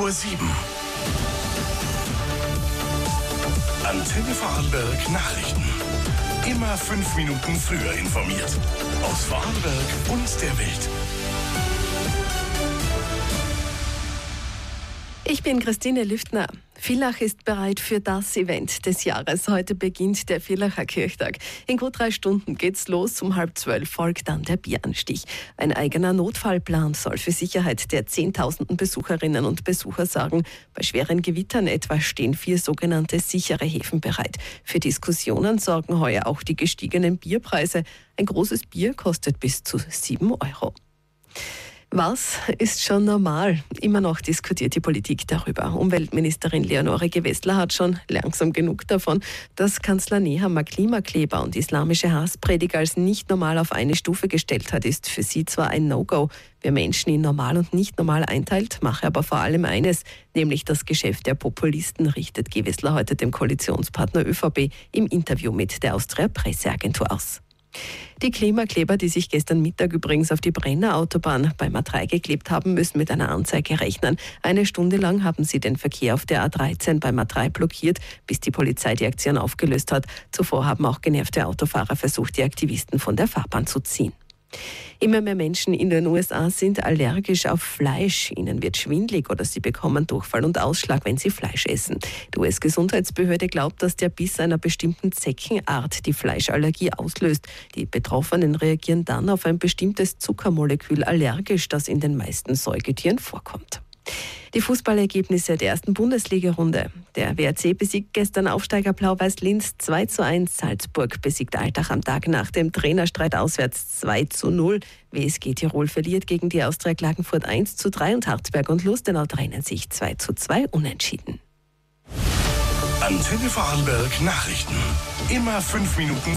7 Uhr. Antenne Vorarlberg Nachrichten. Immer 5 Minuten früher informiert. Aus Vorarlberg und der Welt. Ich bin Christine Lüftner. Villach ist bereit für das Event des Jahres. Heute beginnt der Villacher Kirchtag. In gut 3 Stunden geht's los. Um 11:30 folgt dann der Bieranstich. Ein eigener Notfallplan soll für Sicherheit der Zehntausenden Besucherinnen und Besucher sorgen. Bei schweren Gewittern etwa stehen 4 sogenannte sichere Häfen bereit. Für Diskussionen sorgen heuer auch die gestiegenen Bierpreise. Ein großes Bier kostet bis zu 7 Euro. Was ist schon normal? Immer noch diskutiert die Politik darüber. Umweltministerin Leonore Gewessler hat schon langsam genug davon, dass Kanzler Nehammer Klimakleber und islamische Hassprediger als nicht normal auf eine Stufe gestellt hat, ist für sie zwar ein No-Go. Wer Menschen in normal und nicht normal einteilt, mache aber vor allem eines, nämlich das Geschäft der Populisten, richtet Gewessler heute dem Koalitionspartner ÖVP im Interview mit der Austria Presseagentur aus. Die Klimakleber, die sich gestern Mittag übrigens auf die Brenner Autobahn beim A3 geklebt haben, müssen mit einer Anzeige rechnen. 1 Stunde lang haben sie den Verkehr auf der A13 beim A3 blockiert, bis die Polizei die Aktion aufgelöst hat. Zuvor haben auch genervte Autofahrer versucht, die Aktivisten von der Fahrbahn zu ziehen. Immer mehr Menschen in den USA sind allergisch auf Fleisch. Ihnen wird schwindelig oder sie bekommen Durchfall und Ausschlag, wenn sie Fleisch essen. Die US-Gesundheitsbehörde glaubt, dass der Biss einer bestimmten Zeckenart die Fleischallergie auslöst. Die Betroffenen reagieren dann auf ein bestimmtes Zuckermolekül allergisch, das in den meisten Säugetieren vorkommt. Die Fußballergebnisse der ersten Bundesliga-Runde. Der WRC besiegt gestern Aufsteiger Blau-Weiß Linz 2:1. Salzburg besiegt Altach am Tag nach dem Trainerstreit auswärts 2:0. WSG Tirol verliert gegen die Austria Klagenfurt 1:3 und Harzberg und Lustenau trennen sich 2:2 unentschieden. Antenne Vorarlberg Nachrichten. Immer 5 Minuten